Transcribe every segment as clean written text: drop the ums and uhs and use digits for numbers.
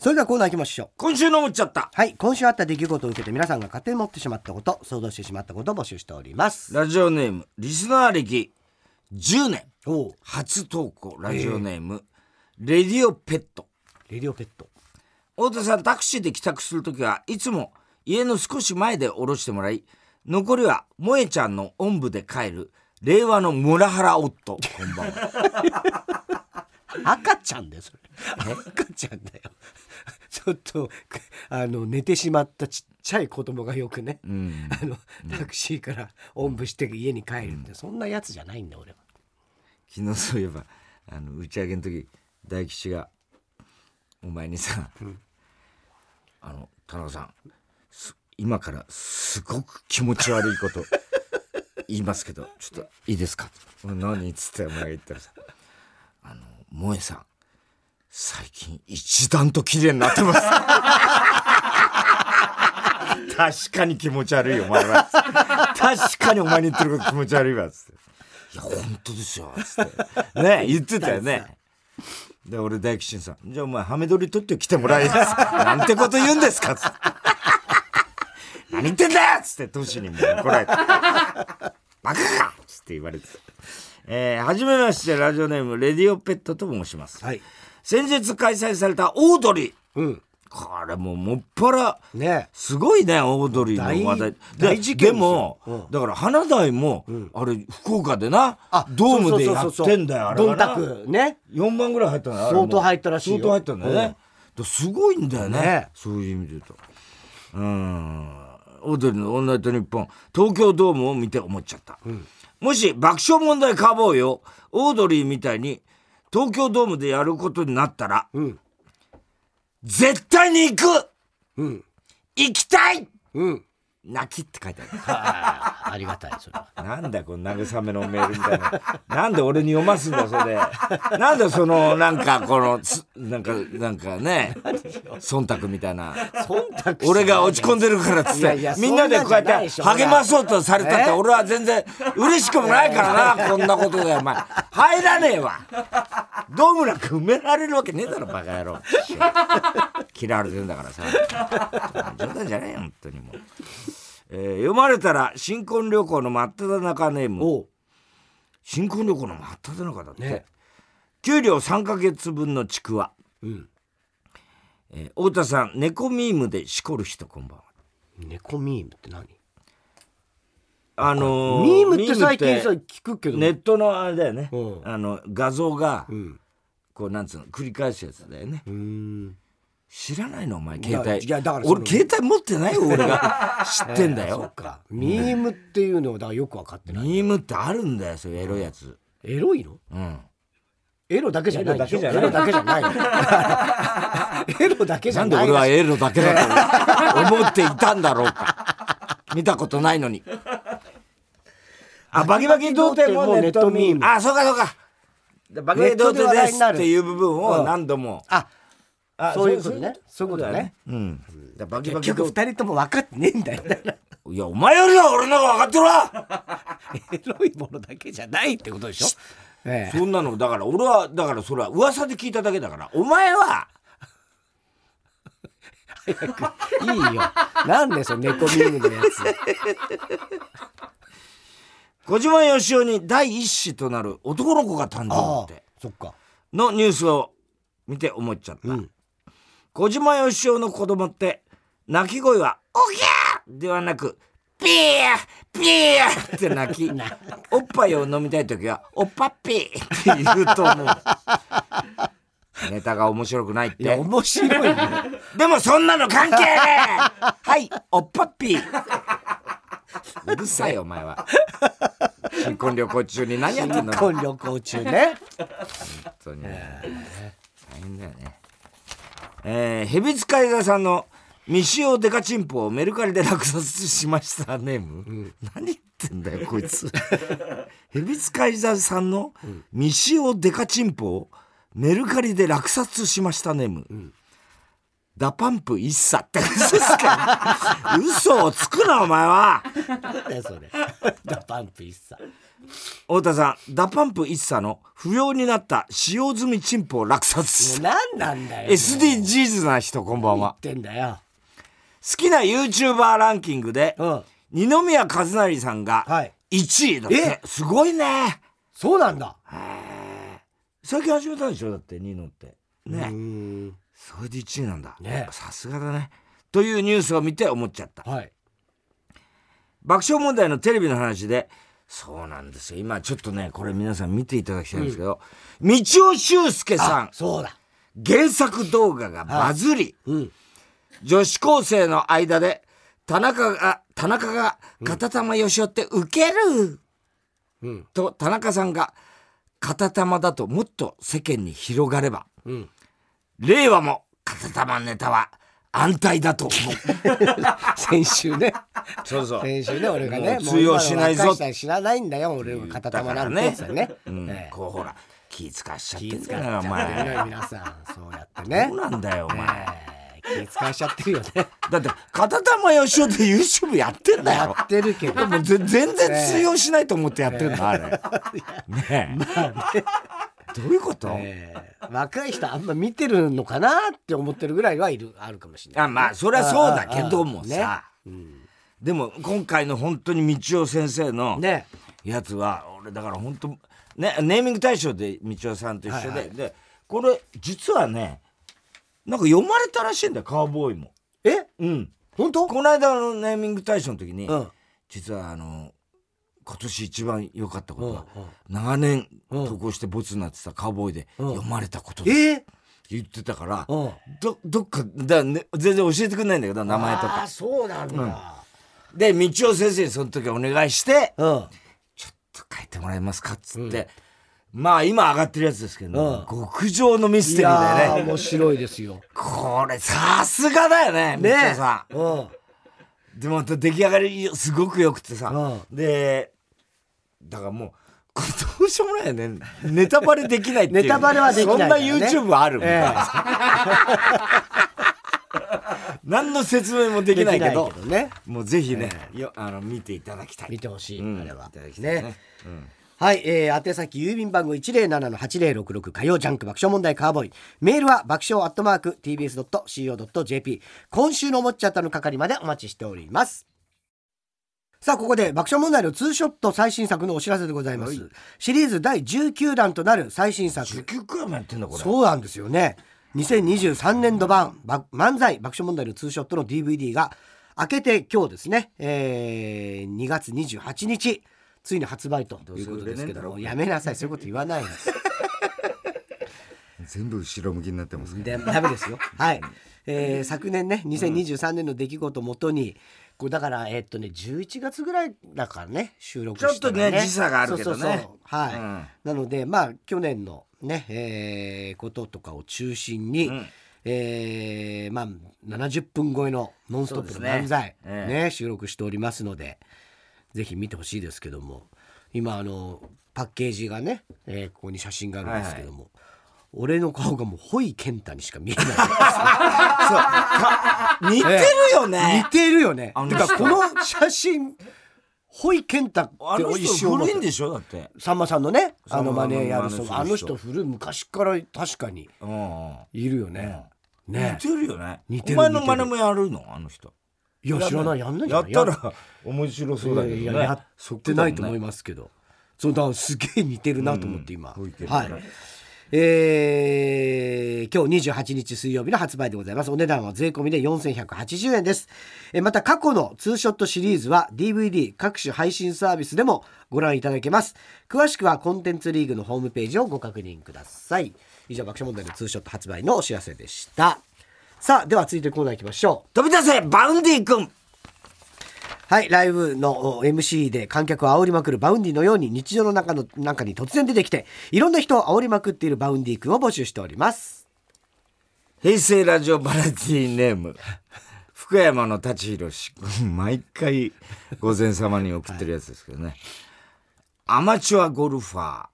それではコーナー行きましょう。 今週の思っちゃった。 はい、今週あった出来事を受けて皆さんが勝手に持ってしまったこと、想像してしまったことを募集しております。 ラジオネームリスナー歴10年お初投稿。ラジオネーム、レディオペット。 レディオペット。 太田さん、タクシーで帰宅するときはいつも家の少し前で降ろしてもらい、残りは萌えちゃんのおんぶで帰る令和のモラハラ夫。こんばんは。 赤ちゃんだよそれ。赤ちゃんだよ。ちょっと寝てしまったちっちゃい子供がよくね、タクシーからおんぶして家に帰るって、そんなやつじゃないんだ俺は。 昨日そういえば打ち上げの時大吉がお前にさ、田中さん今からすごく気持ち悪いこと言いますけどちょっといいですか。俺何っつってお前が言ったらさ、萌えさん最近一段と綺麗になってます確かに気持ち悪いよお前は確かにお前に言ってること気持ち悪いわっつって、いや本当ですよっつってね言ってたよね。で俺大吉にさ、じゃあお前ハメ撮り撮ってきてもらえますなんてこと言うんですかっつって何言ってんだよっつってトシにも怒られてバカかっつって言われて、はじめまして、ラジオネームレディオペットと申します、はい、先日開催されたオードリー、これもっぱら、ね、すごいねオードリーの話題大事件でも、だから花大も、あれ福岡でなドームでやってんだよ。あれドンタクね 4万ぐらい入ったの。 相当入ったらしいよ。 相当入ったんだよね、すごいんだよ ねそういう意味で言うと。オードリーのオールナイトニッポン東京ドームを見て思っちゃった、もし爆笑問題カーボーイをオードリーみたいに東京ドームでやることになったら、絶対に行く、行きたい、泣きって書いてある。 ありがたいそれは。 なんだこの慰めのメールみたいななんで俺に読ますんだそれで。なんでそのなんかこのなんかね忖度みたいな。俺が落ち込んでるからっつってみんなでこうやって励まそうとされたって俺は全然嬉しくもないからなこんなことでお前入らねえわ。ドームなんか埋められるわけねえだろバカ野郎。嫌われてるんだからさ冗談じゃねえよ本当にもう。読まれたら新婚旅行の真っ只中ネーム。新婚旅行の真っ只中だって、ね、給料3ヶ月分のちくわ、太田さん猫ミームでしこる人こんばんは。 猫ミームって何？ ミームって最近さ聞くけどネットのあれだよね、画像が、こうなんつうの繰り返すやつだよね。知らないのお前携帯。俺携帯持ってないよ俺が知ってんだよ。 そっかミームっていうのだよく分かってない。 ミームってあるんだよそういうエロいやつ。 エロいの？エロだけじゃないでしょ。エロだけじゃないエロだけじゃない。 なんで俺はエロだけだと思っていたんだろうか見たことないのに。バキバキ童貞もネットミーム。そうかそうか。バキバキ童貞ですっていう部分を何度もそういうことね。そういうことだね。結局2人とも分かってねえんだよ。 いやお前よりは俺の方が分かってるわ。 エロいものだけじゃないってことでしょ。 そんなのだから俺はだからそれは噂で聞いただけだからお前は早くいいよ。なんでその猫ミームのやつ。 小島よしおに第一子となる男の子が誕生ってのニュースを見て思っちゃった、小島よしおの子供って泣き声はおぎゃーではなくピーピーって泣きおっぱいを飲みたいときはおっぱっぴーって言うと思う。ネタが面白くないって。 いや面白いね。 でもそんなの関係ねえ。はいおっぱっぴー。うるさいよお前は。新婚旅行中に何やってんの。 新婚旅行中ね。 本当に、大変だよね。ヘビ使い座さんの未使用デカチンポをメルカリで落札しましたネーム、何言ってんだよこいつ。ヘビ使い座さんの未使用デカチンポをメルカリで落札しましたネーム、 ダパンプ一茶って嘘ですか嘘をつくなお前は。 なんだよそれダパンプ一茶。 太田さん、ダパンプ一茶の不要になった使用済みチンポを落札。 何なんだよ SDGs な人こんばんは。 言ってんだよ。 好きな YouTuber ランキングで、二宮和也さんが1位だって、すごいね。 そうなんだ。 最近始めたでしょだってニノってね。それで1位なんだ、ね、さすがだねというニュースを見て思っちゃった、はい、爆笑問題のテレビの話でそうなんですよ。今ちょっとねこれ皆さん見ていただきたいんですけど、道尾修介さん、 そうだ、 原作動画がバズり、女子高生の間で田中が片玉よしおってウケる、と田中さんが片玉だともっと世間に広がれば、令和も片玉ネタは安泰だと思う先週ねそう先週ね俺がね通用しないぞって知らないんだよ俺が片玉なんてやつだね、 こうほら気使わしちゃってるんだよお前皆さんそうやってねそうなんだよお前、 気使わしちゃってるよねだって片玉よしおで YouTube やってんだよ。 やってるけどもう全然通用しないと思ってやってるのあれねえ、まあねどういうこと、 若い人あんま見てるのかなって思ってるぐらいはいるあるかもしれない、 ね、まあそれはそうだけどもさ、でも今回の本当に道夫先生のやつは、俺だから本当ねネーミング大賞で道夫さんと一緒で、でこれ実はねなんか読まれたらしいんだよカウボーイも。本当？この間のネーミング大賞の時に、実は今年一番良かったことは、長年投稿してボツになってたカウボーイで読まれたことです、言ってたから、どっかだ、ね、全然教えてくれないんだけど名前とか。 あ、そうなんだ、 で道夫先生にその時お願いして、ちょっと書いてもらえますかっつって、まあ今上がってるやつですけど、極上のミステリーだよね。 面白いですよこれさすがだよね道夫さん、でも出来上がりすごくよくてさ、でだからもうどうしようもないよねネタバレできないっていう、 ネタバレはできないからね、 そんな YouTube あるみたいな、何の説明もできないけどね、 もうぜひね、見ていただきたい、 見てほしい、あれはね。はい、宛先郵便番号 107-8066 火曜ジャンク爆笑問題カーボーイ、メールは爆笑@tbs.co.jp、 今週の思っちゃったの係までお待ちしております。さあここで爆笑問題のツーショット最新作のお知らせでございます、シリーズ第19弾となる最新作。 19回もやってんだこれ。 そうなんですよね。2023年度版漫才爆笑問題のツーショットの DVD が明けて今日ですね、2月28日ついに発売ということですけども、やめなさい、そういうこと言わないんです全部後ろ向きになってますね。 ダメですよはい、昨年ね2023年の出来事をもとに、こうだから11月ぐらいだからね収録したちょっとね時差があるけどね、 はい、なのでまあ去年のね、こととかを中心に、まあ70分超えのノンストップの漫才、収録しておりますのでぜひ見てほしいですけども、今パッケージがね、ここに写真があるんですけども、俺の顔がもうホイケンタにしか見えないそう似てるよね、 似てるよね。てかこの写真ホイケンタって一瞬古いんでしょだって。 さんまさんのねマネやる人、あの人古い昔から確かにいるよね、 似てるよね。 似てる。 お前のマネもやるのあの人。 いや知らない、やんないじゃない。 やったら面白そうだけどね。 やってないと思いますけど、そうだすげえ似てるなと思って今、はい。今日28日水曜日の発売でございます。お値段は税込みで4180円です。また過去のツーショットシリーズは DVD 各種配信サービスでもご覧いただけます。詳しくはコンテンツリーグのホームページをご確認ください。以上爆笑問題のツーショット発売のお知らせでした。さあでは続いてコーナー行きましょう。 飛び出せバウンディ君。 はい、ライブの MC で観客を煽りまくるバウンディのように日常の中に突然出てきていろんな人を煽りまくっているバウンディ君を募集しております。 平成ラジオバラエティネーム福山の舘ひろし毎回午前様に送ってるやつですけどね、アマチュアゴルファ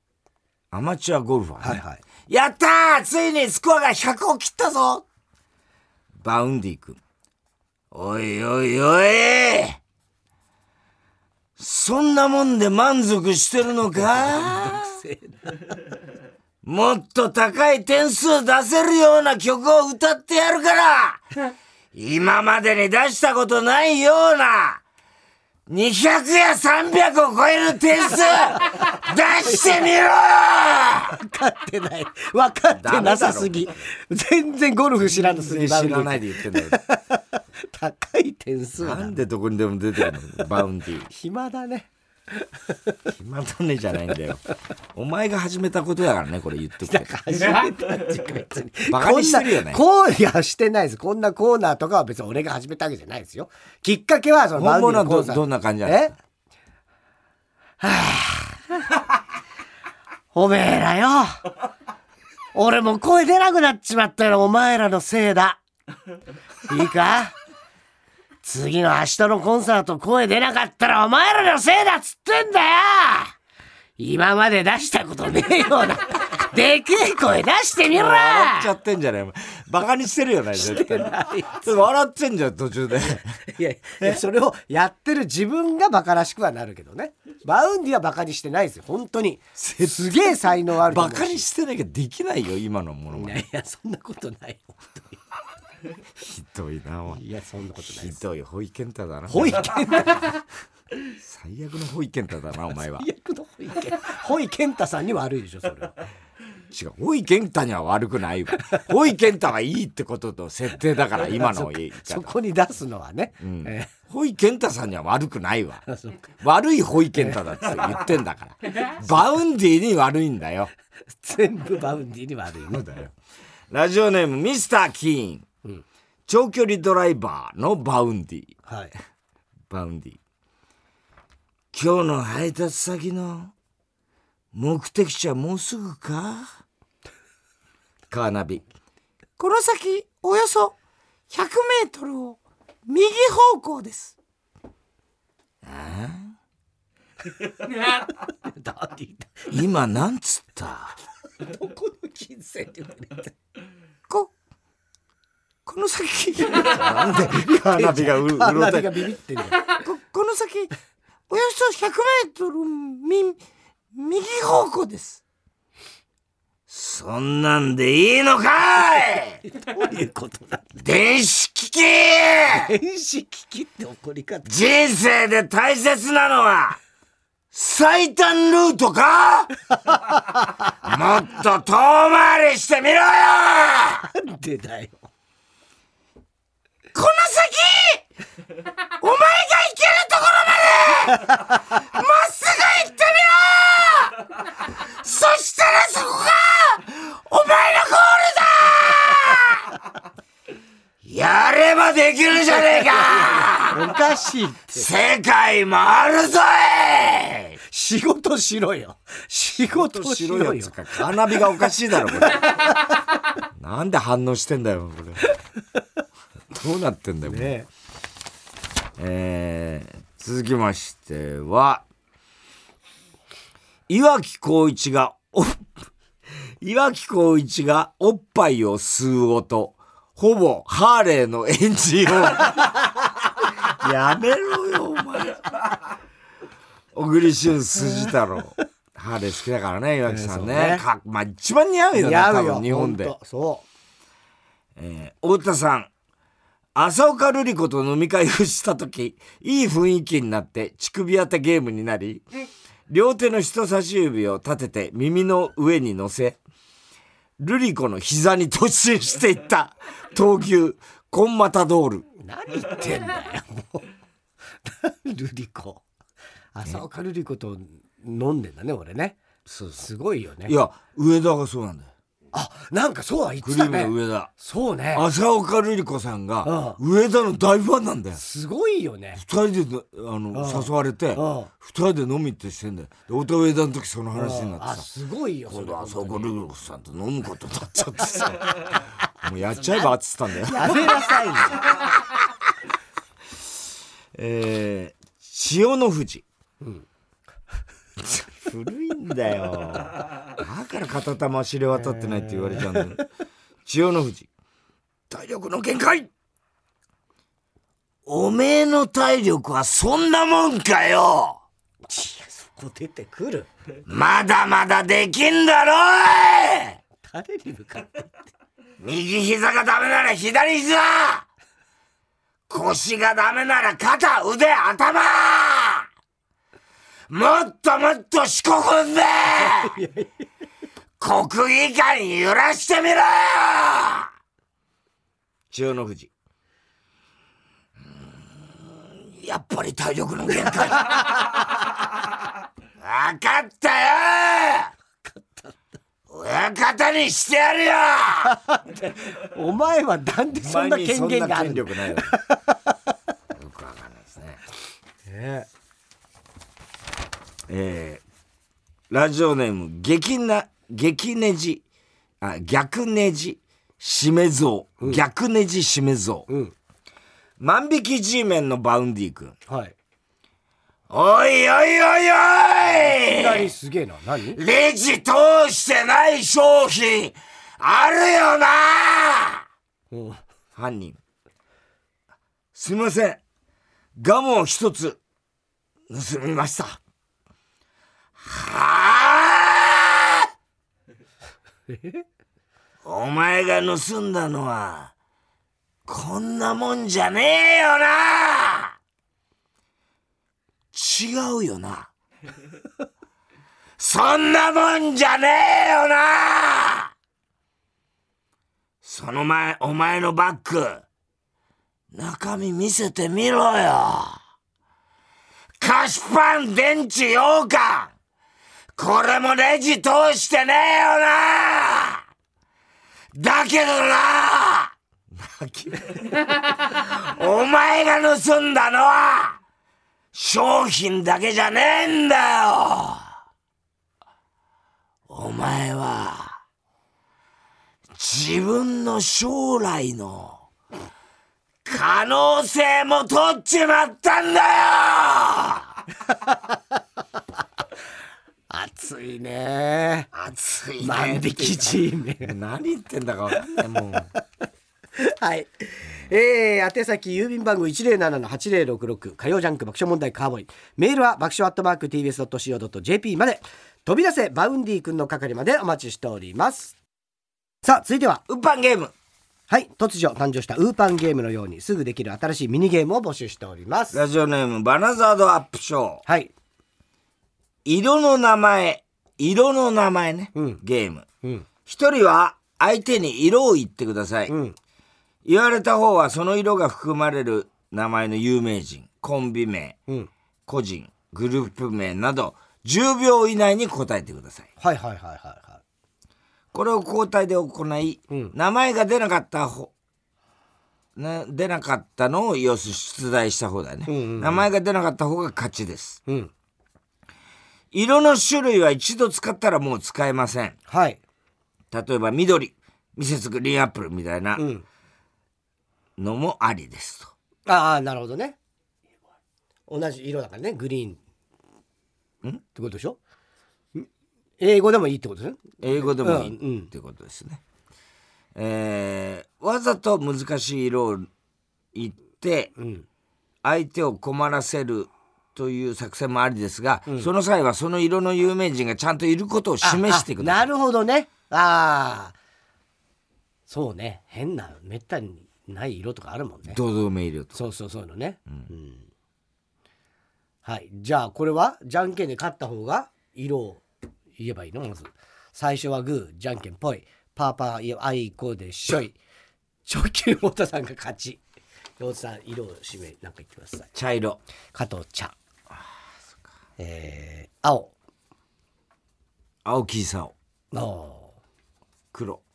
ーね、やったーついにスコアが100を切ったぞ。 バウンディ君。おいおいおい、そんなもんで満足してるのか？もっと高い点数出せるような曲を歌ってやるから今までに出したことないような200や300を超える点数出してみろよ。 分かってない、分かってなさすぎ、全然ゴルフ知らなすぎ。 知らないで言ってんだよ。 高い点数なんでどこにでも出てるのバウンディ。 暇だね。 暇だねじゃないんだよ。お前が始めたことだからね、これ言っとくけど。 始めたっていうか別にバカにしてるよね。 いやしてないです。こんなコーナーとかは別に俺が始めたわけじゃないですよ。きっかけはその本物はどんな感じなんですか？ はあ、おめえらよ、俺も声出なくなっちまったよ、お前らのせいだ。いいか、次の明日のコンサート声出なかったらお前らのせいだっつってんだよ。今まで出したことねえようなでけえ声出してみろ。 笑っちゃってんじゃない。バカにしてるよね絶対。笑ってんじゃん途中で。 いやそれをやってる自分がバカらしくはなるけどね。バウンディはバカにしてないですよ本当に。すげえ才能あると思うし。 バカにしてないけどできないよ今のものまね。 いやそんなことない本当に。 ひどいなおい。 いやそんなことないです。 ひどいホイケンタだな。 ホイケンタ最悪のホイケンタだなお前は。 最悪のホイケンタさんには悪いでしょそれは。 違う、ホイケンタには悪くないわ。ホイケンタはいいってことと設定だから今の言い方。 そこに出すのはね、 ホイケンタさんには悪くないわ。悪いホイケンタだって言ってんだからバウンディに悪いんだよ。 全部バウンディに悪いね。 だよ。ラジオネームミスター・キーン、長距離ドライバーのバウンディ。 はい、 バウンディ。今日の配達先の目的地はもうすぐか？カーナビ。この先およそ100メートルを右方向です。今なんつった？ どこの金銭って言われてこの先なんでカーナビがうろカーナたビがビビってんだよ。 この先およそ100メートル右方向です。そんなんでいいのかい？ どういうことだ。 電子機器。 電子機器って怒り方。 人生で大切なのは最短ルートか？もっと遠回りしてみろよ。 なんでだよ。 この先お前が行けるところまでまっすぐ行ってみろ。そしたらそこがお前のゴールだ。やればできるじゃねえか。 おかしいって。 世界回るぞい。 仕事しろよ。仕事しろよ。 カーナビがおかしいだろこれ。なんで反応してんだよこれ。どうなってんだよ、 ね。 続きましては岩城浩一がおっぱいを吸う音、ほぼハーレーのエンジン音。やめろよお前。小栗旬筋太郎ハーレー好きだからね岩城さんね。まあ一番似合うよね多分日本で。 そう、 太田さん、浅岡瑠璃子と飲み会をした時いい雰囲気になって乳首当てゲームになり、両手の人差し指を立てて耳の上に乗せ瑠璃子の膝に突進していった闘牛コンマタドール。 何言ってんだよもう。瑠璃子、浅岡瑠璃子と飲んでんだね俺ね。 そうすごいよね。 いや上田がそうなんだよ。 あ、なんかそうは言っクリーてたね。 ムの上田。 そうね。 浅岡瑠璃子さんが上田の大ファンなんだよ。 すごいよね。 二人で誘われて二人で飲みってしてんだよ。太田上田の時その話になってさ、 すごいよ今度浅岡瑠璃子さんと飲むことになっちゃってさもうやっちゃえばっつったんだよ。 やめなさいよ。 千代の富士、古いんだよ。だから片玉知れ渡ってないって言われちゃうんだよ。千代の富士、体力の限界おめえの体力はそんなもんかよ。 いや、そこ出てくる。 まだまだできんだろい。 誰に向かって。 右膝がダメなら左膝、腰がダメなら肩、腕、頭、もっともっと四股踏んで国技館に揺らしてみろよ。千代の富士、やっぱり体力の限界。分かったよ。親方にしてやるよ。 お前はなんでそんな権限があるの。 よくわかんないですね。ラジオネーム激ネジ、逆ネジしめぞう、逆ネジしめぞう、万引き G メンのバウンディ君。 はい。 おいおいおいおい。 いきなりすげえな。何？ レジ通してない商品あるよな。犯人、すいません、ガムを一つ盗みました。はあ。お前が盗んだのはこんなもんじゃねえよな。違うよな。そんなもんじゃねえよな。その前、お前のバッグ中身見せてみろよ。菓子パン、電池、羊羹、これもレジ通してねえよな。だけどなお前が盗んだのは商品だけじゃねえんだよ。お前は自分の将来の可能性も取っちまったんだよ。 熱いね。 熱いね。 万引き G メン。 何言ってんだか分かんないもう。 はい。宛先郵便番号 107-8066 火曜ジャンク爆笑問題カーボーイ。メールは爆笑@tbs.co.jp まで。飛び出せバウンディ君の係までお待ちしております。さあ続いてはウーパンゲーム。 はい、突如誕生したウーパンゲームのようにすぐできる新しいミニゲームを募集しております。 ラジオネームバナザードアップショー。 はい。 色の名前ね、ゲーム。一人は相手に色を言ってください。言われた方はその色が含まれる名前の有名人、コンビ名、個人、グループ名など10秒以内に答えてください。 はいはいはいはいはい。 これを交代で行い、名前が出なかったのを出題した方だよね、名前が出なかった方が勝ちです、色の種類は一度使ったらもう使えません。 はい。 例えば緑、ミセスグリーンアップルみたいなのもありですと。 ああ、なるほどね。同じ色だからね、グリーンってことでしょ。英語でもいいってことですね。 英語でもいいってことですね。わざと難しい色を言って、相手を困らせるという作戦もありですが、その際はその色の有名人がちゃんといることを示してください。 なるほどね。ああ、そうね。変なめったにない色とかあるもんね。 堂々名色と。 そういうのね、はい。じゃあこれはじゃんけんで勝った方が色を言えばいいの。まず最初はグー、じゃんけんぽい、パーパーあいこでしょい、長久太田さんが勝ち。太田さん色を指名なんか言ってください。 茶色。 加藤茶。青。 青木功。黒。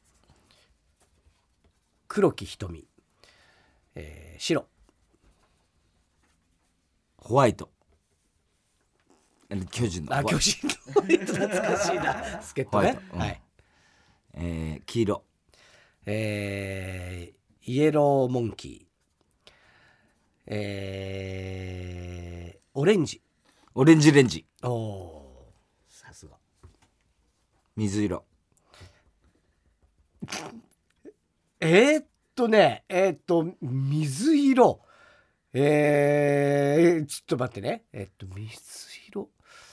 黒木瞳。白。 ホワイト。巨人の巨人のホワイト、懐かしいな。助っ人ね。はい。 黄色。 イエローモンキー。オレンジ。 オレンジレンジ。 さすが。 水色。 水色。 ちょっと待ってね。水色。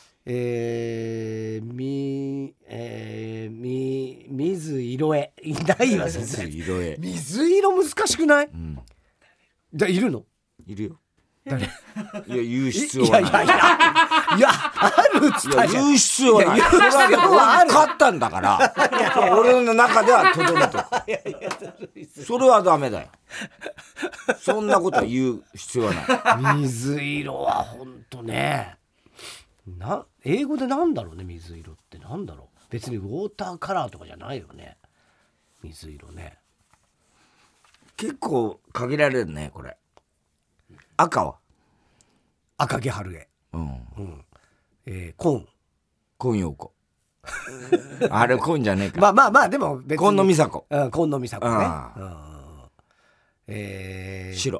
水色へ。いないわ、 水色へ。 水色難しくない？ うん。 いるの？ いるよ。 誰？ いや、言う必要はない。 いや、あるっつったじゃん。 言う必要はない。それはだから勝ったんだから。俺の中ではとどめとく。それはダメだよ。そんなことは言う必要はない。 水色はほんとね。英語でなんだろうね、水色ってなんだろう。別にウォーターカラーとかじゃないよね。水色ね。 結構限られるね、これ。赤は赤毛春毛。 うん。 コーン。 コンヨーコ。あれコンじゃねえか。 まあでも別に。 コンノミサコ。 コンノミサコね。白。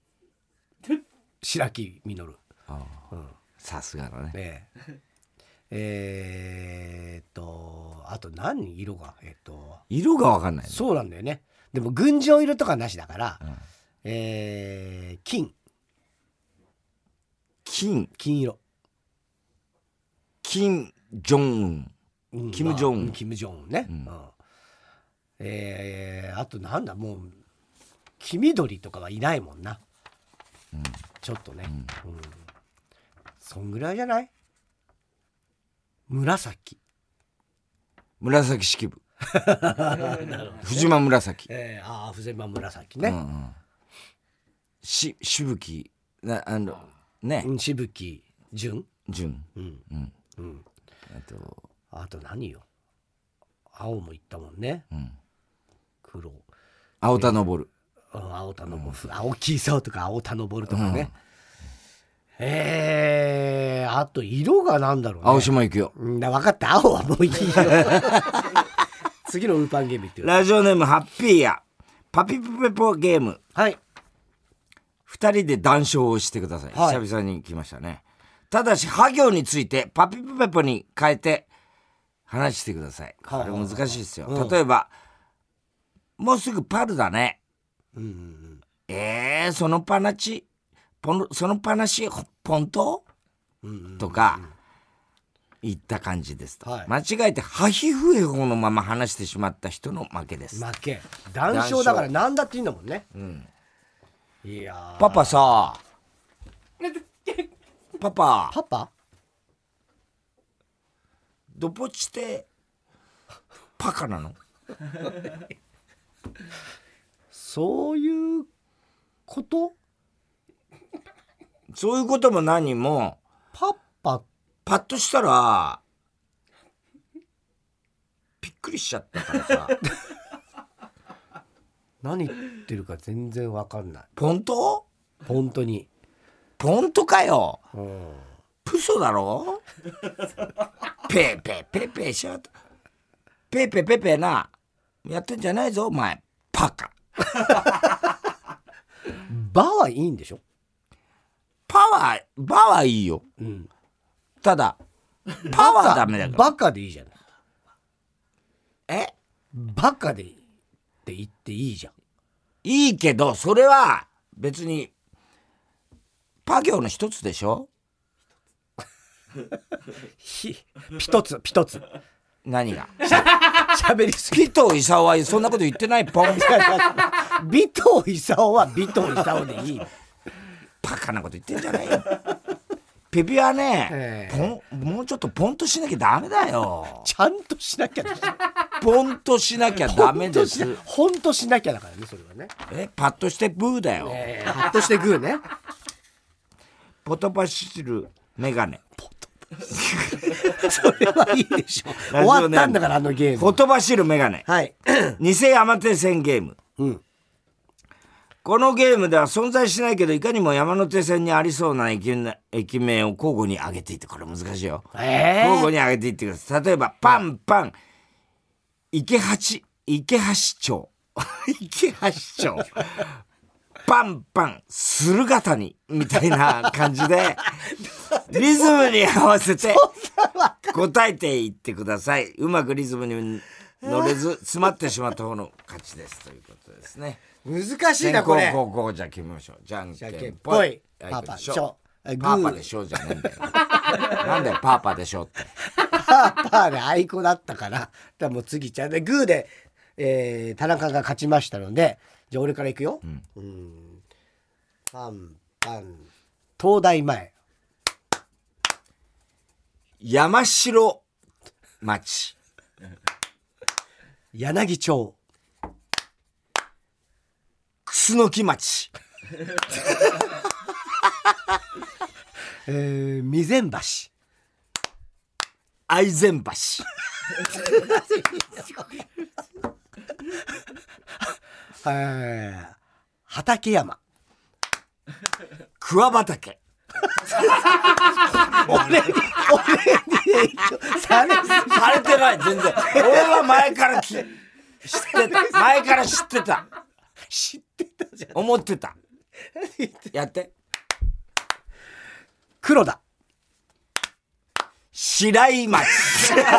白木実。 さすがだね。 あと何色が色が分かんない、ね。 そうなんだよね。でも群青色とかなしだから、金色。 金ジョンウン。キム・ジョンウン。 キム・ジョンウンね。あとなんだ、もう黄緑とかはいないもんな。ちょっとね。そんぐらいじゃない？紫式部。藤間紫。 藤間紫ね。 しぶきね。 しぶき純。あと何よ。青もいったもんね。黒。 青田昇。 青田昇。青木功とか青田昇とかね。あと色がなんだろうね。 青島行くよ。 分かった。青はもういいよ。次のウーパンゲームいってよ。 ラジオネームハッピーやパピプペポゲーム。 はい。 2人で談笑をしてください。久々に来ましたね。ただしハ行についてパピプペポに変えて話してください。これ難しいですよ。例えばもうすぐパルだね。その話本当？とか言った感じですと、間違えてハヒフエホのまま話してしまった人の負けです。 負け。談笑だから何だっていいんだもんね。いやパパさパパドポチってパカなの？ そういうこと？ そういうことも何もパッとしたらびっくりしちゃったからさ。 何言ってるか全然わかんない。 本当にポントかよ。プソだろ。ペーペーペーペーしやがった。ペーペーペーペーなやってんじゃないぞお前パカ。 バはいいんでしょ。 バはいいよ。ただパはダメだから。 バカでいいじゃん。バカでって言っていいじゃん。 いいけどそれは別にパ行の一つでしょ。 一つ。 何が喋りすぎ。 尾藤勲はそんなこと言ってない。ポン。尾藤勲は尾藤勲でいい。 バカなこと言ってんじゃないよ。ペピはね、もうちょっとポンとしなきゃダメだよ。 ちゃんとしなきゃでしょ。 ポンとしなきゃダメです。 ほんとしなきゃだからね、それはね。 パッとしてブーだよ。 パッとしてグーね。 ポトパシルメガネ。 それはいいでしょ。終わったんだからあのゲーム。 ポトパシルメガネ。 はい。 偽山手線ゲーム。このゲームでは存在しないけどいかにも山手線にありそうな駅名を交互に上げていって、これ難しいよ。交互に上げていってください。例えばパンパン池橋町池橋町パンパン駿河谷みたいな感じでリズムに合わせて答えていってください。うまくリズムに乗れず詰まってしまった方の勝ちですということですね。 難しいなこれ。 先攻後攻じゃあ決めましょう。じゃんけんぽい。 パパでしょ。 パーパでしょじゃねえんだよ。なんだよパーパでしょって。 パーであいこだったから。だからもう次ちゃんでグーで、田中が勝ちましたので、じゃあ俺からいくよ。パンパン東大前。 山城町。 柳町。 楠木町。 備前橋。 愛染橋。 畠山。 桑畑。 俺にされてない全然。俺は前から知ってた。前から知ってた。 知ってたじゃん。 思ってた。やって。 黒田。 白井町。違う。俺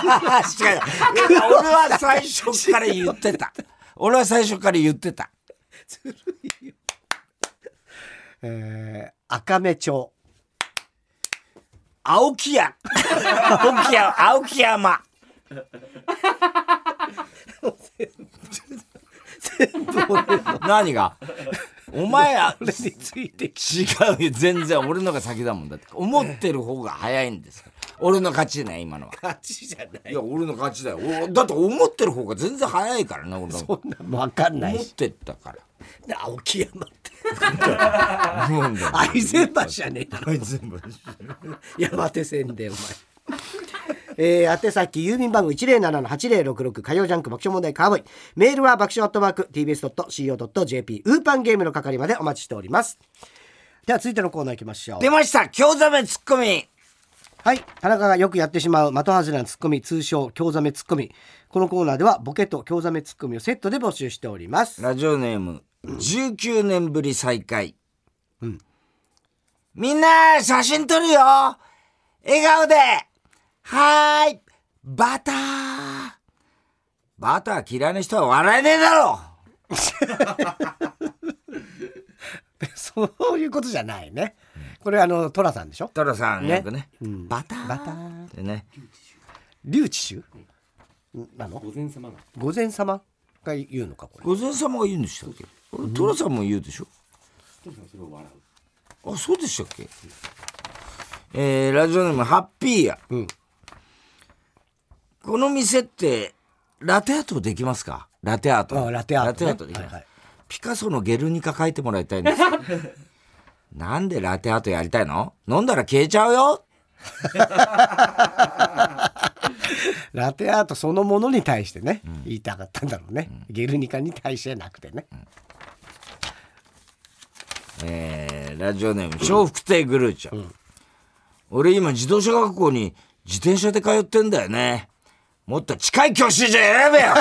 は最初から言ってた。 ずるいよ。赤目町。 青木山。何がお前は俺について違うよ。全然俺のが先だもん。だって思ってる方が早いんですから。俺の勝ちね今のは。 勝ちじゃない。 いや俺の勝ちだよ。だって思ってる方が全然早いからな。俺のそんな分かんないし。 思ってったから。 青木山って愛染橋じゃねえだろ。山手線でお前。宛先郵便番号 107-8066 火曜ジャンク爆笑問題カーボーイ。メールは爆笑@tbs.co.jp ウーパンゲームの係までお待ちしております。では続いてのコーナー行きましょう。 出ました。京ザメツッコミ。 はい、田中がよくやってしまう的外れなツッコミ、通称京ザメツッコミ。このコーナーではボケと京ザメツッコミをセットで募集しております。 ラジオネーム19年ぶり再会。みんな写真撮るよ。笑顔で。はーい。バター嫌いな人は笑えねえだろ。 そういうことじゃないね。これトラさんでしょ。 トラさんよくね。バターってね。 リュウチシュなの？御前様が言うのかこれ。 御前様が言うんでしたっけ？トラさんも言うでしょ。あ、そうでしたっけ？ラジオネームハッピーや。この店ってラテアートできますか？ラテアート。 ラテアート、ね、 できます。ピカソのゲルニカ描いてもらいたいんです。なんでラテアートやりたいの？飲んだら消えちゃうよ。 ラテアートそのものに対してね、言いたかったんだろうね。ゲルニカに対してなくてね。 ラジオネーム笑福亭グルーチョ、俺今自動車学校に自転車で通ってんだよね。もっと近い教習所選べよ。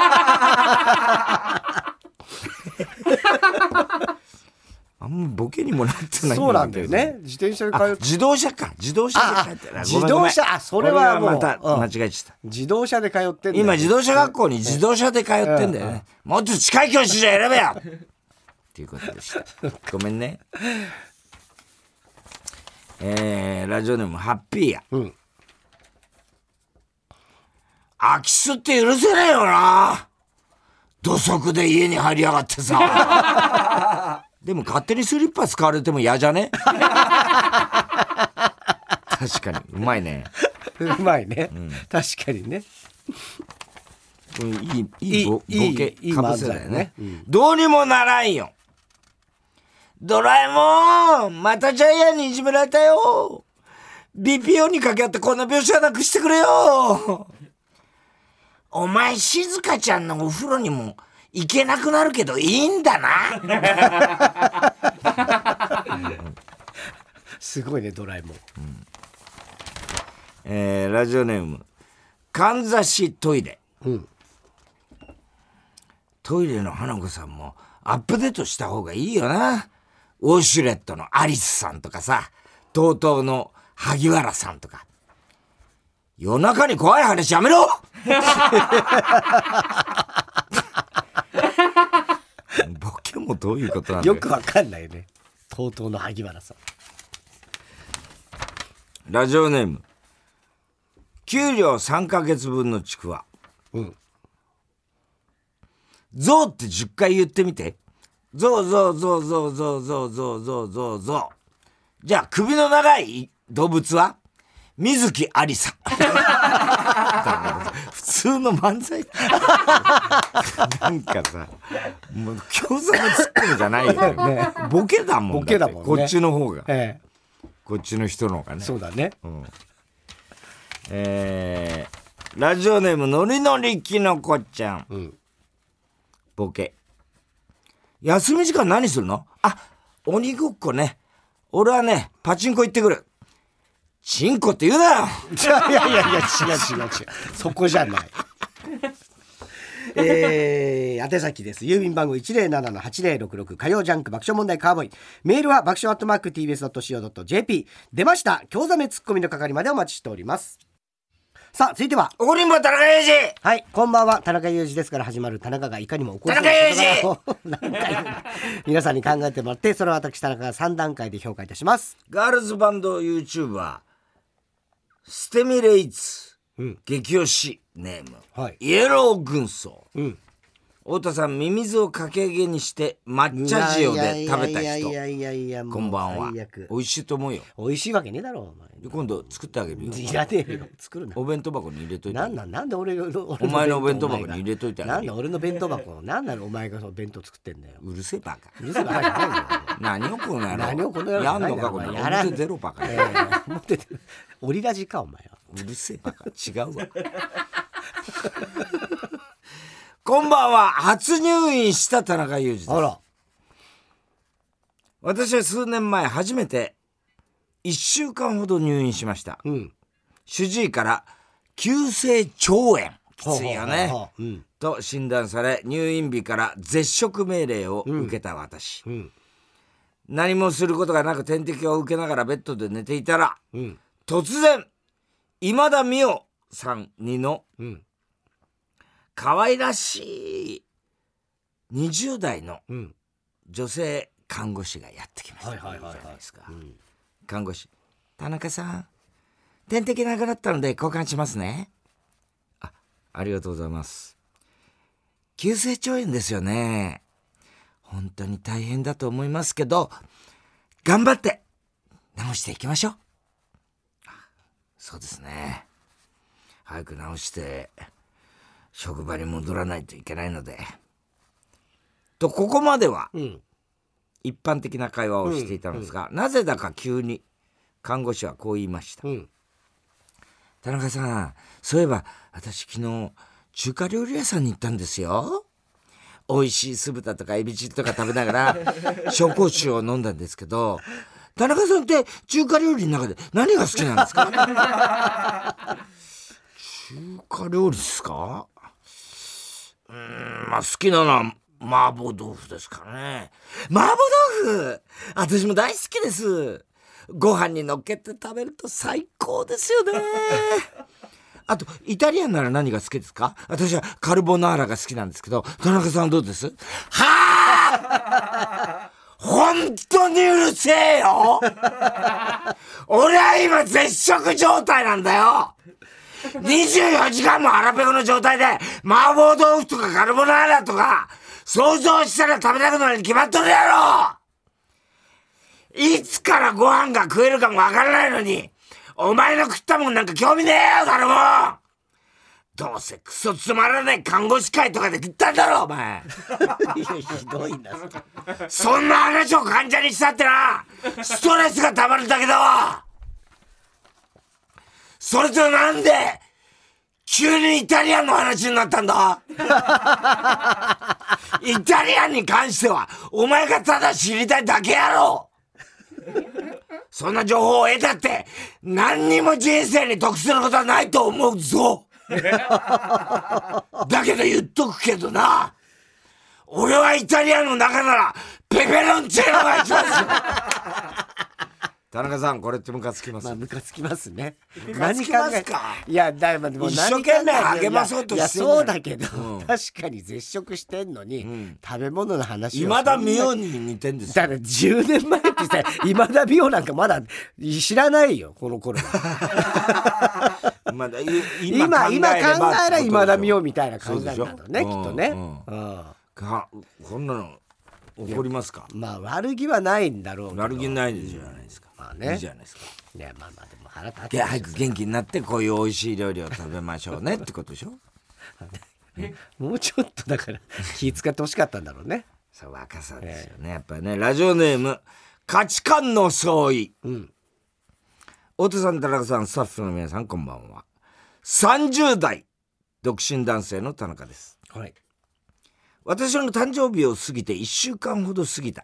あんまボケにもなってないんだけど。 そうなんだよね。自転車で通って。 自動車か。自動車で通ってる。 自動車。それはもうまた間違えちゃった。 自動車で通ってんだよ。 今自動車学校に自動車で通ってんだよね。もっと近い教習所選べよ。っていうことでした。ごめんね。ラジオネームハッピーや。空き巣って許せないよな。土足で家に入りやがってさ。でも勝手にスリッパ使われても嫌じゃね？確かにうまいね。 うまいね。確かにね。 いいボケかぶせだよね。どうにもならんよ。ドラえもん、またジャイアンにいじめられたよ。BPO に掛け合ってこの描写なくしてくれよ。お前静香ちゃんのお風呂にも行けなくなるけどいいんだな。 すごいねドラえもん。ラジオネームかんざしトイレ。トイレの花子さんもアップデートした方がいいよな。ウォシュレットのアリスさんとかさ、TOTOの萩原さんとか。夜中に怖い話やめろ。 ボケもどういうことなんだよ。 よくわかんないよね。TOTOの萩原さん。 ラジオネーム給料3ヶ月分のちくわ。ゾウって10回言ってみて。ゾウゾウゾウゾウゾウゾウゾウゾウゾウゾウ。じゃあ首の長い動物は水木有さん。普通の漫才なんかさ、もう興ざめツッコミじゃないよね。ボケだもん。 ボケだもんね。 こっちの方が、こっちの人の方がね。 そうだね。 ラジオネームのりのりきのこちゃん。ボケ。休み時間何するの？あ、鬼ごっこね。俺はね、パチンコ行ってくる。チンコって言うなよ。 いや違う。そこじゃない。宛先です。郵便番号 107-8066 火曜ジャンク爆笑問題カーボーイ。メールは爆笑@tbs.co.jp。出ました興ざめツッコミの係までお待ちしております。さあ続いては怒りんぼ田中裕二。 はい、こんばんは。田中裕二ですから始まる田中がいかにも怒る田中裕二皆さんに考えてもらって、それを私田中が3段階で評価いたします。 ガールズバンド YouTuber ステミレイツ、激推しネーム、イエロー軍曹。太田さん、ミミズをかけ揚げにして抹茶塩で食べた人、こんばんは。美味しいと思うよ。 美味しいわけねえだろお前。 今度作ってあげるよ。 いらねえよ、作るな。 お弁当箱に入れといて。 なんで俺のお前のお弁当箱に入れといてあげる。 なんで俺の弁当箱、なんなのお前がその弁当作ってんだよ。 うるせえバカ。 うるせえバカじゃないんだよ。 何をこの野郎。 何をこの野郎。 やんのかこの野郎。表出ろバカ。 表出る。オリラジかお前は。 うるせえバカ。違うわ。こんばんは。初入院した田中裕二です。 あら。 私は数年前初めて1週間ほど入院しました。主治医から急性腸炎、きついよね、と診断され、入院日から絶食命令を受けた私、何もすることがなく点滴を受けながらベッドで寝ていたら、突然今田美桜さんにの、可愛らしい20代の女性看護師がやってきました。じゃないですか。看護師、田中さん、点滴なくなったので交換しますね。ありがとうございます。急性腸炎ですよね。本当に大変だと思いますけど、頑張って治していきましょう。そうですね。早く治して職場に戻らないといけないので。と、ここまでは一般的な会話をしていたのですが、なぜだか急に看護師はこう言いました。田中さん、そういえば私昨日中華料理屋さんに行ったんですよ。美味しい酢豚とかエビチリとか食べながら紹興酒を飲んだんですけど、田中さんって中華料理の中で何が好きなんですか？中華料理ですか？まあ好きなのは麻婆豆腐ですかね。麻婆豆腐、私も大好きです。ご飯に乗っけて食べると最高ですよね。あとイタリアンなら何が好きですか？私はカルボナーラが好きなんですけど、田中さんはどうです？はあ本当にうるせえよ。俺は今絶食状態なんだよ。24時間も腹ペコの状態で麻婆豆腐とかカルボナーラとか想像したら食べたくなるに決まっとるやろ。いつからご飯が食えるかもわからないのに、お前の食ったもんなんか興味ねえよ、誰も。どうせクソつまらない看護師会とかで食ったんだろ、お前。 いや、ひどいな。 そんな話を患者にしたってな、ストレスが溜まるだけだわ。それとなんで急にイタリアンの話になったんだ？イタリアンに関してはお前がただ知りたいだけやろ。そんな情報を得たって何にも人生に得することはないと思うぞ。だけど言っとくけどな、俺はイタリアンの中ならペペロンチーノが一番ですよ。 田中さんこれってムカつきます。 まあムカつきますね。 何考えか。 いやだいぶ一生懸命励まそうとしてる。いやそうだけど、確かに絶食してんのに、食べ物の話を今田美桜に似てんですよ。 だから10年前ってさ今田美桜なんかまだ知らないよこの頃は。今考えれば今田美桜みたいな感じなんだろうね、きっとね。 こんなの怒りますか。 まあ悪気はないんだろうけど。 悪気ないじゃないですか。 まあね、 いいじゃないですか。 いやまあでも腹立って。 で早く元気になってこういう美味しい料理を食べましょうねってことでしょ。 もうちょっとだから気遣ってほしかったんだろうね。 そう若さですよね、やっぱりね。ラジオネーム価値観の相違。太田さん、田中さん、スタッフの皆さんこんばんは。30代独身男性の田中です。 はい。 私の誕生日を過ぎて1週間ほど過ぎた。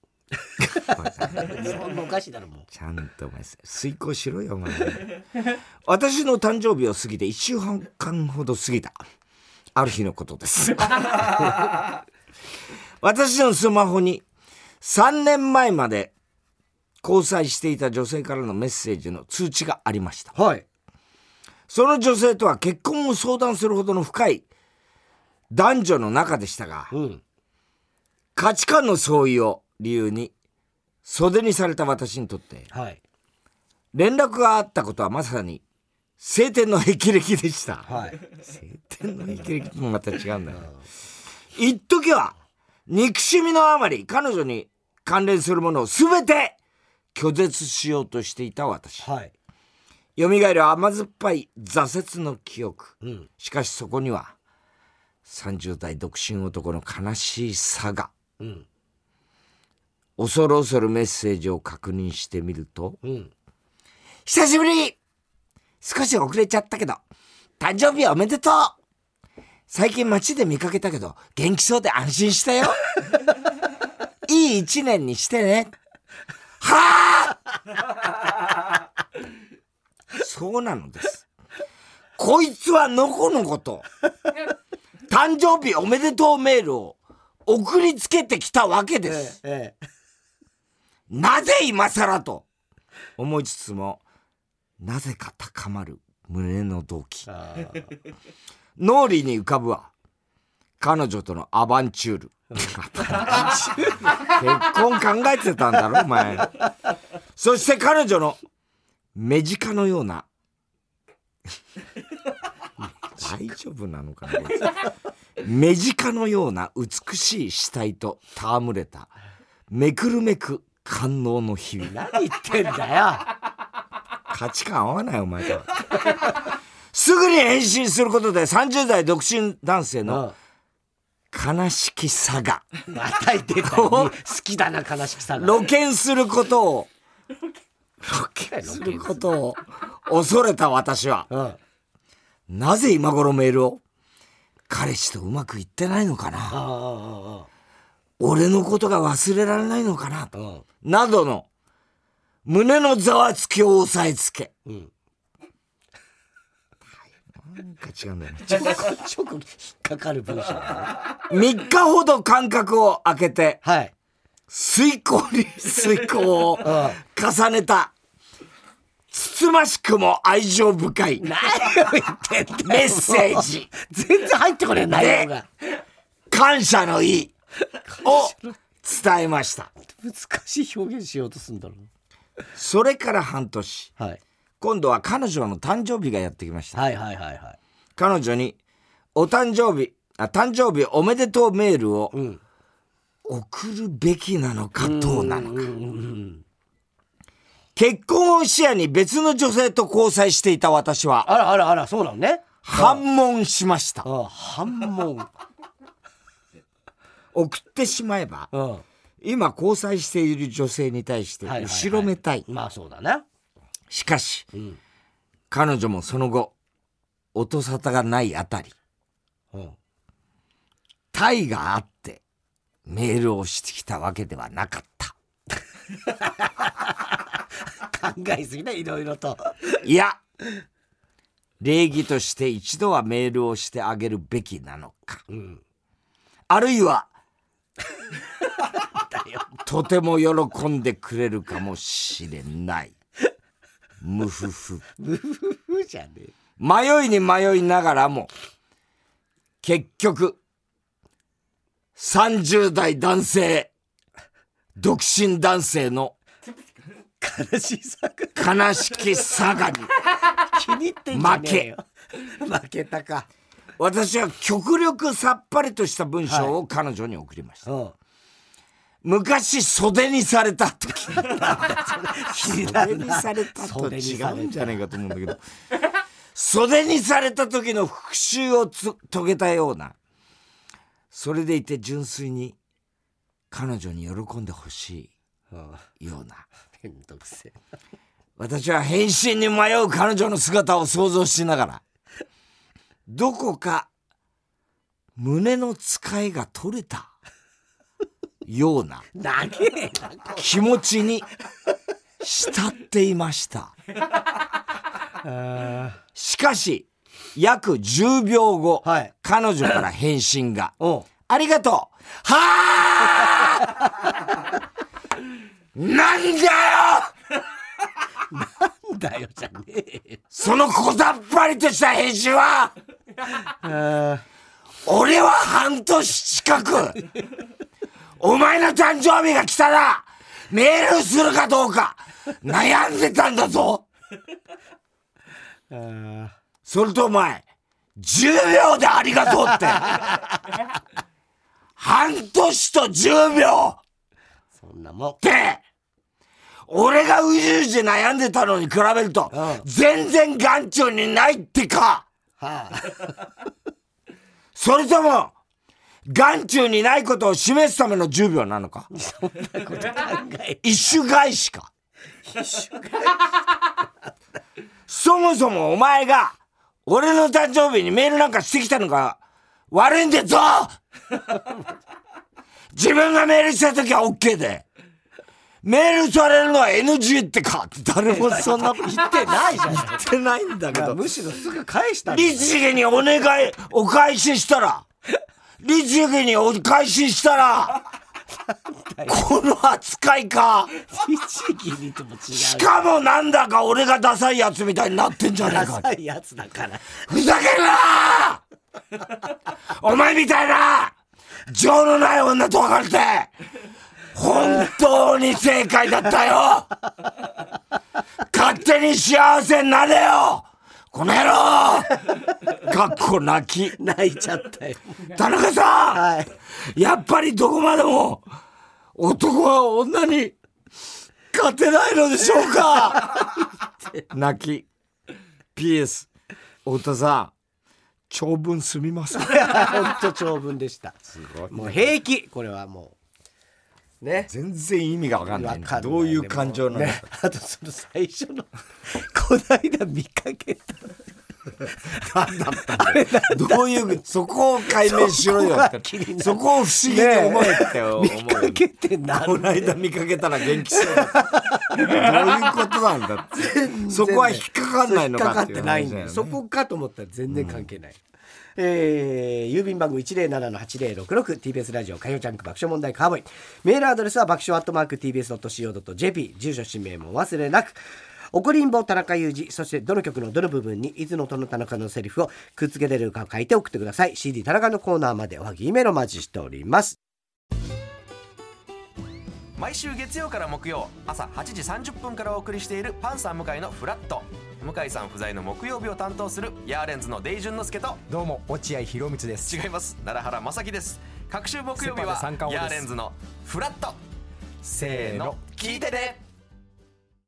日本のお菓子だろもう。 ちゃんとお前遂行しろよお前。私の誕生日を過ぎて1週間ほど過ぎたある日のことです。私のスマホに3年前まで交際していた女性からのメッセージの通知がありました。 はい。 その女性とは結婚を相談するほどの深い男女の中でしたが、価値観の相違を理由に袖にされた私にとって、連絡があったことはまさに晴天の霹靂でした。晴天の霹靂もまた違うんだよ。一時は憎しみのあまり彼女に関連するものを全て拒絶しようとしていた私。蘇る甘酸っぱい挫折の記憶。しかしそこには30代独身男の悲しいさが。恐る恐るメッセージを確認してみると、久しぶり、少し遅れちゃったけど誕生日おめでとう。最近街で見かけたけど元気そうで安心したよ。いい一年にしてね。はあそうなのです。こいつはのこのこと誕生日おめでとうメールを送りつけてきたわけです。なぜ今更と思いつつも、なぜか高まる胸の動機。脳裏に浮かぶは彼女とのアバンチュール。結婚考えてたんだろお前。そして彼女の目近のような大丈夫なのかな。目近のような美しい死体と戯れためくるめく官能の日々。 何言ってんだよ。 価値観合わないお前と。すぐに返信することで30代独身男性の悲しきさがまた言ってた。好きだな悲しきさが。 露見することを恐れた私は、なぜ今頃メールを彼氏とうまくいってないのかな、俺のことが忘れられないのかな、などの胸のざわつきを押さえつけ、なんか違うんだよね。 ちょこ引っかかる文章だね。 3日ほど間隔を空けて、遂行を重ねたつつましくも愛情深い何を言ってんだよメッセージ。 全然入ってこねえ内容が。 感謝の意を伝えました。 難しい表現しようとするんだろう。 それから半年、今度は彼女の誕生日がやってきました。彼女に誕生日おめでとうメールを送るべきなのかどうなのか。結婚を視野に別の女性と交際していた私は、 あらそうなのね。 反問しました。 反問。 送ってしまえば、今交際している女性に対して後ろめたい。 まあそうだね。 しかし、彼女もその後音沙汰がないあたり、体があってメールをしてきたわけではなかった。 考えすぎだいろいろと。 いや、礼儀として一度はメールをしてあげるべきなのか、あるいはとても喜んでくれるかもしれない。ムフフ。 ムフフじゃねえ。 迷いに迷いながらも結局30代男性独身男性の悲しき佐賀に気に入ってんじゃねえよ。負けたか。 私は極力さっぱりとした文章を彼女に送りました、はい、昔袖にされた時袖にされたと違うんじゃねえかと思うんだけど袖にされた時の復讐を遂げたような、それでいて純粋に彼女に喜んでほしいような、 めんどくせえ。 私は返信に迷う彼女の姿を想像しながら、どこか胸の使いが取れたような気持ちに浸っていました。しかし約10秒後、はい、彼女から返信がありがとう。はーなんだよなんだよじゃねえ。 そのこだっぱりとした返信は俺は半年近くお前の誕生日が来たらメールするかどうか悩んでたんだぞ。それとお前10秒でありがとうって半年と10秒そんなもんって俺がうじうじ悩んでたのに比べると全然眼中にないってか、はあ、それとも眼中にないことを示すための10秒なのか。 そんなこと考え一種返しか。そもそもお前が俺の誕生日にメールなんかしてきたのが悪いんだぞ。自分がメールした時は OK でメールされるのは NG ってかって誰もそんな言ってないじゃん。 言ってないんだけど、 むしろすぐ返したんだよ。 律儀にお返ししたら律儀にお返ししたらこの扱いか。 律儀にとも違う。 しかもなんだか俺がダサいやつみたいになってんじゃねえか。 ダサいやつだからふざけんなお前みたいな情のない女と別れて本当に正解だったよ。勝手に幸せになれよこの野郎。かっこ泣き。 泣いちゃったよ。 田中さん、はい、やっぱりどこまでも男は女に勝てないのでしょうか。泣き。 PS 太田さん長文すみません。 本当長文でした。すごい。もう平気。これはもうね。 全然意味が分かんない、ね。どういう感情なのか、ね。 あとその最初のこないだ見かけた。 何だったんだよ。どういうそこを解明しろよって。そこを不思議に思えって思う。 見かけてなんで。 この間見かけたら元気そうだ。どういうことなんだって。そこは引っかかんないのかっていう、 引っかかってないんだよ。そこかと思ったら全然関係ない。郵便番号 107-8066 TBS ラジオ火曜ジャンク爆笑問題カーボーイ。メールアドレスは爆笑@tbs.co.jp。 住所氏名も忘れなく。怒りんぼ田中裕二、そしてどの曲のどの部分にいつのとの田中のセリフをくっつけてるかを書いて送ってください。 CD 田中のコーナーまでおはぎメールお待ちしております。 毎週月曜から木曜朝8時30分からお送りしているパンサー向井のフラット。向井さん不在の木曜日を担当するヤーレンズのデイジュンの之介と、 どうも落合博満です。 違います、奈良原正樹です。各週木曜日はヤーレンズのフラット。せーの聞いてね。